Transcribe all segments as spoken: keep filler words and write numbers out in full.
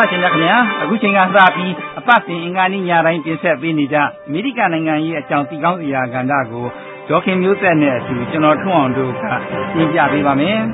နာရှင်များခင်ဗျာအခုချိန်ကစပြီးအပတ်စဉ်အင်္ဂါနေ့ညတိုင်းတင်ဆက်ပေးနေကြအမေရိကန်နိုင်ငံရဲ့အကြောင်းသိကောင်းစရာကဏ္ဍကိုဒေါခင်မျိုးသက်နဲ့အတူကျွန်တော်ထွန်းအောင်တို့ကရှင်းပြပေးပါမယ်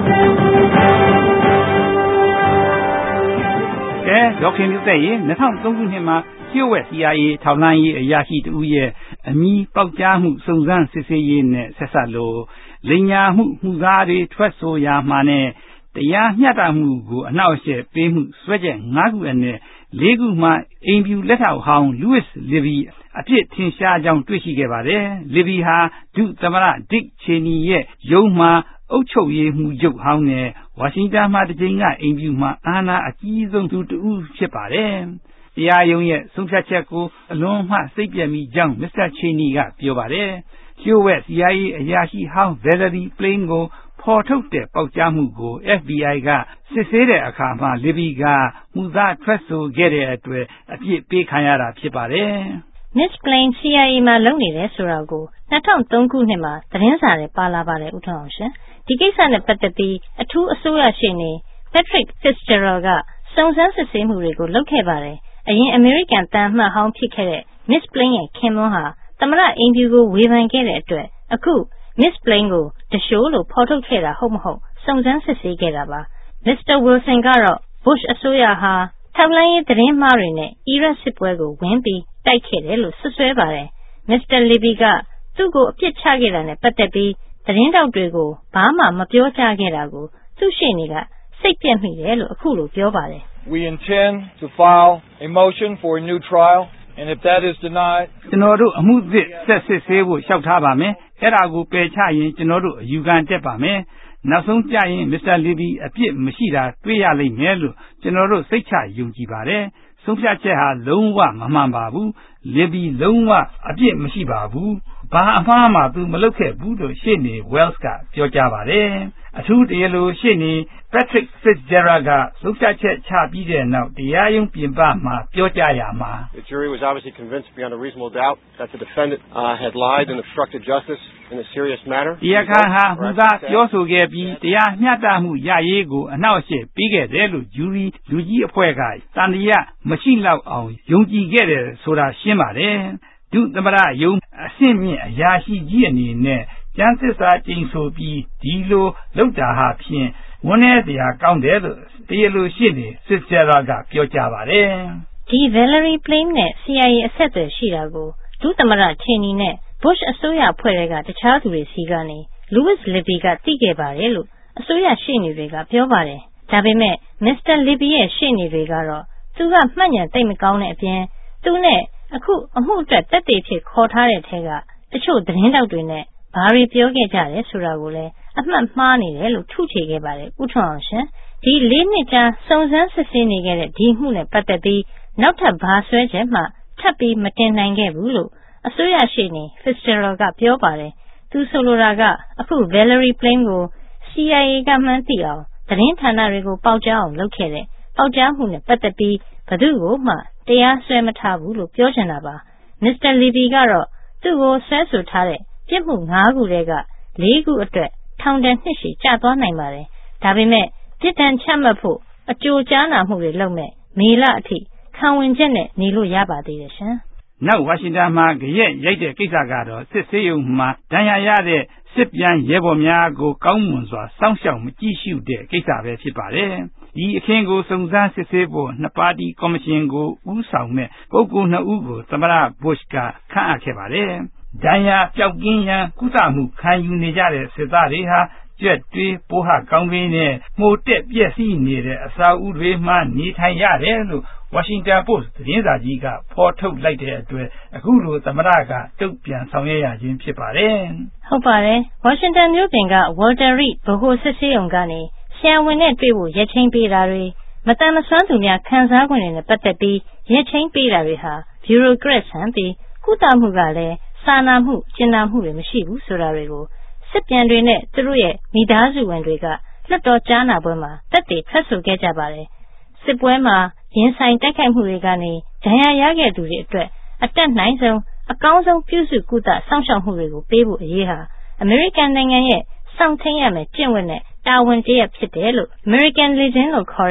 ကဲဒေါခင်မျိုးသက်ရေ၂၀၀၃ခုနှစ်မှာကျိုးဝက် စီ အိုင် အေ ထောက်လှမ်းရေးအရာရှိတဦးရဲ့အမည်ပေါက်ကြားမှုစုံစမ်းစစ်ဆေးရေးနဲ့ဆက်ဆက်လို့လိမ်ညာမှုမှုသားတွေထွက်ဆိုရမှာနဲ့တရားမျှတမှုကိုအနှောက်အယှက်ပေးမှုစွဲချက်၅ခုအနက်၄ခုမှအိမ်ဖြူလက်ထောက်ဟောင်း Louis Libby အဖြစ်ထင်ရှားကြောင်းတွေ့ရှိခဲ့ပါတယ်။ Libby ဟာဒုသမ္မတ Dick Cheney ရဲ့ရုံးမှာအုပ်ချုပ်ရေးမှူးချုပ်ဟောင်းနဲ့ဝါရှင်တန်မှာတစ်ကြိမ်ကအိမ်ဖြူမှာအာဏာအကြီးဆုံးသူတစ်ဦးဖြစ်ပါတယ်။တရားရုံးရဲ့ဆုံးဖြတ်ချက်ကိုအလွန်မှစိတ်ပျက်မိကြောင်း မစ္စတာ Cheney ကပြောပါတယ်။လျှို့ဝှက် စီ အိုင် အေ အရာရှိဟောင်း Valerie Plame ကိုဖော်ထုတ်တဲ့ပေါက်ကြားမှုကို အက်ဖ် ဘီ အိုင် ကစစ်ဆေးတဲ့အခါမှာ Libby ကမှုသားထွက်ဆိုခဲ့တဲ့အတွက်အပြစ်ပေးခံရတာဖြစ်ပါတယ်။ Miss Plame စီ အိုင် အေ မှာလုပ်နေတယ်ဆိုတာကို၂၀၀၃ခုနှစ်မှာသတင်းစာထဲပါလာပါတယ်ဦးထွန်းအောင်ရှင်။ဒီကိစ္စနဲ့ပတ်သက်ပြီးအထူးအစိုးရရှေ့နေ Patrick Fitzgerald ကစုံစမ်းစစ်ဆေးမှုတွေကိုလုပ်ခဲ့ပါတယ်။အရင်အမေရိကန်သံအမတ်ဟောင်းဖြစ်ခဲ့တဲ့ Miss Plame ရဲ့ခင်ပွန်းဟာသမ္မတအိမ်ဖြူကိုဝေဖန်ခဲ့တဲ့အတွက်အခု Miss Plame ကိုတရှိုးလို့ဖော်ထုတ်ခဲ့တာဟုတ်မဟုတ်စုံစမ်းစစ်ဆေးခဲ့တာပါ။ မစ္စတာ Wilson ကတော့ Bush အစိုးရဟာထောက်လှမ်းရေးသတင်းမှားတွေနဲ့အီရတ်စစ်ပွဲကိုဝင်ပြီးတိုက်ခဲ့တယ်လို့ဆွဆွဲပါတယ်။ မစ္စတာ Libby ကသူ့ကိုအပြစ်ချခဲ့တာနဲ့ပတ်သက်ပြီးသတင်းတောက်တွေကိုဘာမှမပြောကြားခဲ့တာကိုသူ့ရှေ့နေကစိတ်ပျက်မိတယ်လို့အခုလိုပြောပါတယ်။ We intend to file a motion for a new trial and if that is denied ကျွန်တော်တို့အမှုသစ်ဆက်စစ်ဆေးဖို့လျှောက်ထားပါမယ်။အဲ့ဒါကိုပယ်ချရင်ကျွန်တော်တို့အယူခံတက်ပါမယ်။နောက်ဆုံးကြရင်မစ္စတာ Libby အပြစ်မရှိတာတွေ့ရလိမ့်မယ်လို့ကျွန်တော်တို့စိတ်ချယုံကြည်ပါတယ်။ဆုံးဖြတ်ချက်ဟာလုံးဝမမှန်ပါဘူး။ Libby လုံးဝအပြစ်မရှိပါဘူး။ဘာအမှားမှသူမလုပ်ခဲ့ဘူးလို့ရှေ့နေ Wells ကပြောကြားပါတယ်။အထူးတရားလိုရှေ့နေ Patrick Fitzgerald ကဆုံးဖြတ်ချက်ချပြီးတဲ့နောက်တရားရုံးပြင်ပမှာပြောကြားရမှာ The jury was obviously convinced beyond a reasonable doubt that the defendant uh, had lied and obstructed justice in a serious manner. တရားခံဟာမှုသားပြောဆိုခဲ့ပြီးတရားမျှတမှုရရေးကိုအနှောက်အယှက်ပေးခဲ့တယ်လို့ဂျူရီလူကြီးအဖွဲ့ကတန်တရားမရှိလောက်အောင်ယုံကြည်ခဲ့တယ်ဆိုတာရှင်းပါတယ်။ဒုသမ္မတရုံးအဆင့်မြင့်အရာရှိကြီးအနေနဲ့ကျမ်းသစ္စာကျိန်ဆိုပြီးဒီလိုလုပ်တာဟာဖြင့်ဝန်းနေစရာကောင်းတယ်လို့တရားလိုရှင်းနေစစ်စရာကပြောကြားပါတယ်။ဒီ Valerie Plame နဲ့ စီ အိုင် အေ အဆက်အသွယ်ရှိတာကိုဒုသမ္မတ Cheney နဲ့ Bush အစိုးရအဖွဲ့ကတခြားသူတွေစီကနေ Louis Libby ကသိခဲ့ပါတယ်လို့အစိုးရရှေ့နေတွေကပြောပါတယ်။ဒါပေမဲ့ မစ္စတာ Libby ရဲ့ရှေ့နေတွေကတော့သူကမှတ်ဉာဏ်သိပ်မကောင်းတဲ့အပြင်သူနဲ့အခုအမှုအတွက်တက်တေဖြစ်ခေါ်ထားတဲ့ထဲကတချို့သတင်းတောက်တွေနဲ့ဘာတွေပြောခဲ့ကြတယ်ဆိုတာကိုလည်းအမှတ်မှားနေတယ်လို့ထုချေခဲ့ပါတယ်ဦးထွန်းအောင်ရှင်။ဒီလေးနှစ်ကြာစုံစမ်းစစ်ဆေးနေခဲ့တဲ့ဒီမှုနဲ့ပတ်သက်ပြီးနောက်ထပ်ဘာဆွဲချက်မှထပ်ပြီးမတင်နိုင်ခဲ့ဘူးလို့အစိုးရရှေ့နေ Fitzgerald ကပြောပါတယ်။သူဆိုလိုတာကအခု Valerie Plame ကို စီ အိုင် အေ ကမှန်းသိအောင်သတင်းဌာနတွေကိုပေါက်ကြားအောင်လုပ်ခဲ့တဲ့ပေါက်ကြားမှုနဲ့ပတ်သက်ပြီးဘယ်သူ့ကိုမှတရားစွဲမထားဘူးလို့ပြောချင်တာပါ။ မစ္စတာ Libby ကတော့သူ့ကိုဆွဲဆိုထားတဲ့ပြစ်မှု၅ခုထဲက၄ခုအတွက်ထောင်ဒဏ်နှစ်ရှည်ကျသွားနိုင်ပါတယ်။ဒါပေမဲ့ပြစ်ဒဏ်ချမှတ်ဖို့အကြိုကြားနာမှုတွေလုပ်မဲ့မေလအထိခံဝင်ချက်နဲ့နေလို့ရပါသေးတယ်ရှင်။နောက်ဝါရှင်တန်မှာကြရက်ရိုက်တဲ့ကိစ္စကတော့စစ်ဆေးရုံမှာဒဏ်ရာရတဲ့စစ်ပြန်ရဲဘော်များကိုကောင်းမွန်စွာစောင့်ရှောက်မကြည့်ရှုတဲ့ကိစ္စပဲဖြစ်ပါတယ်။ဒီအခင်းကိုစုံစမ်းစစ်ဆေးဖို့နှစ်ပါတီကော်မရှင်ကိုဦးဆောင်တဲ့ပုဂ္ဂိုလ်နှစ်ဦးကိုသမ္မတ Bush ကခန့်အပ်ခဲ့ပါတယ်။ဒဏ်ရာပျောက်ကင်းရန်ကုသမှုခံယူနေကြတဲ့စစ်သားတွေဟာကြွက်တွေးပိုးဟကောင်းတွေနဲ့မှုတ်တက်ပြည့်စည်နေတဲ့အစာအုပ်တွေမှနေထိုင်ရတယ်လို့ဝါရှင်တန်ပို့စ်သတင်းစာကြီးကဖော်ထုတ်လိုက်တဲ့အတွက်အခုလိုသမ္မတကတုံ့ပြန်ဆောင်ရွက်ရခြင်းဖြစ်ပါတယ်။ဟုတ်ပါတယ်။ဝါရှင်တန်မြို့ပြင်က Walter Reed ဗဟိုစစ်ဆေးရုံကနေဆရာဝန်နဲ့တွေ့ဖို့ရက်ချင်းပေးတာတွေမတန်မဆွမ်းသူများခံစား권တွေနဲ့ပတ်သက်ပြီးရက်ချင်းပေးတာတွေဟာ bureaucrat ဆန်ပြီးကုသမှုကလည်းစာနာမှုကျင်နာမှုတွေမရှိဘူးဆိုတာတွေကိုစစ်ပြန်တွေနဲ့သူတို့ရဲ့မိသားစုဝင်တွေကလွှတ်တော်ကြားနာပွဲမှာတက်တည်ထွက်ဆိုခဲ့ကြပါတယ်။စစ်ပွဲမှာရင်ဆိုင်တိုက်ခိုက်မှုတွေကနေဒဏ်ရာရခဲ့သူတွေအတွက်အတက်နိုင်ဆုံးအကောင်းဆုံးပြုစုကုသစောင့်ရှောက်မှုတွေကိုပေးဖို့အရေးဟာအမေရိကန်နိုင်ငံရဲ့စောင့်ထိန်ရမယ့်ကျင့်ဝတ်နဲ့တာဝန်တရက်ဖြစ်တယ်လို့ American Legion လို့ခေါ်တဲ့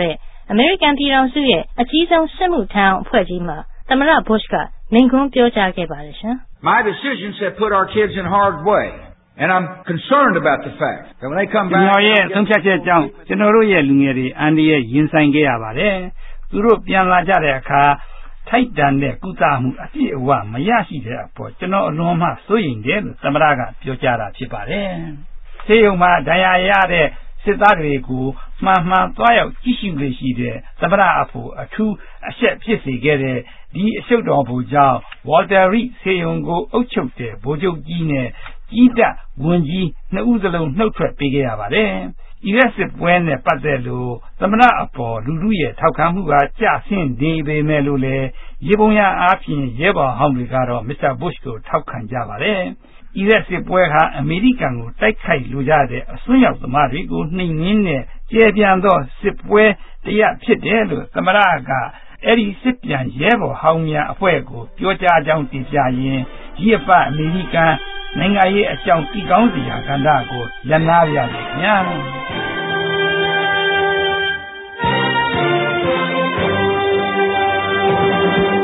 အမေရိကန်ပြည်ထောင်စုရဲ့အကြီးဆုံးစစ်မှုထမ်းအောင်အဖွဲ့ကြီးမှာသမ္မတ Bush ကမိန့်ခွန်းပြောကြားခဲ့ပါတယ်ရှင်။ My decisions have put our kids in harm's way, and I'm concerned about the fact that when they come back ကျွန်တော်ရဲ့ဆုံးဖြတ်ချက်ကြောင့်ကျွန်တော်တို့ရဲ့လူငယ်တွေအန္တရာယ်ရင်ဆိုင်ခဲ့ရပါတယ်။သူတို့ပြန်လာကြတဲ့အခါထိုက်တန်တဲ့ကုသမှုအပြည့်အဝမရရှိတဲ့အပေါ်ကျွန်တော်အလွန်မှစိုးရိမ်တယ်လို့သမ္မတကပြောကြားတာဖြစ်ပါတယ်။ဆေးရုံမှာဒဏ်ရာရတဲ့စစ်သားတွေကိုမှန်မှန်သွားရောက်ကြည့်ရှုလေရှိတဲ့သမ္မတအဖို့အထူးအဆက်ဖြစ်စေခဲ့တဲ့ဒီအရှုပ်တော်ပူကြောင့် Walter Reed ဆေးရုံကိုအုပ်ချုပ်တဲ့ဗိုလ်ချုပ်ကြီးနဲ့ကြီးတပ်ဝန်ကြီးနှစ်ဦးစလုံးနှုတ်ထွက်ပေးခဲ့ရပါတယ်။အီရတ်စစ်ပွဲနဲ့ပတ်သက်လို့သမ္မတအပေါ်လူလူရဲ့ထောက်ခံမှုကကျဆင်းနေပေမဲ့လို့လည်းရေပုံရအားဖြင့်ရဲဘော်ဟောင်းတွေကတော့ Mister Bush ကိုထောက်ခံကြပါတယ်။အီရတ်စစ်ပွဲဟာအမေရိကန်ကိုတိုက်ခိုက်လိုကြတဲ့အစွန်းရောက်သမားတွေကိုနှိမ်နင်းတဲ့ကျေပြန်သောစစ်ပွဲတရားဖြစ်တယ်လို့သမ္မတကအဲ့ဒီစစ်ပြန်ရဲဘော်ဟောင်းများအဖွဲ့ကိုပြောကြားကြောင်းတင်ပြရင်းဒီအပအမေရိကန်နိုင်ငံရေးအကြောင်းတည်ကောင်းစရာကဏ္ဍကိုလက်နာရရခင်ဗျာ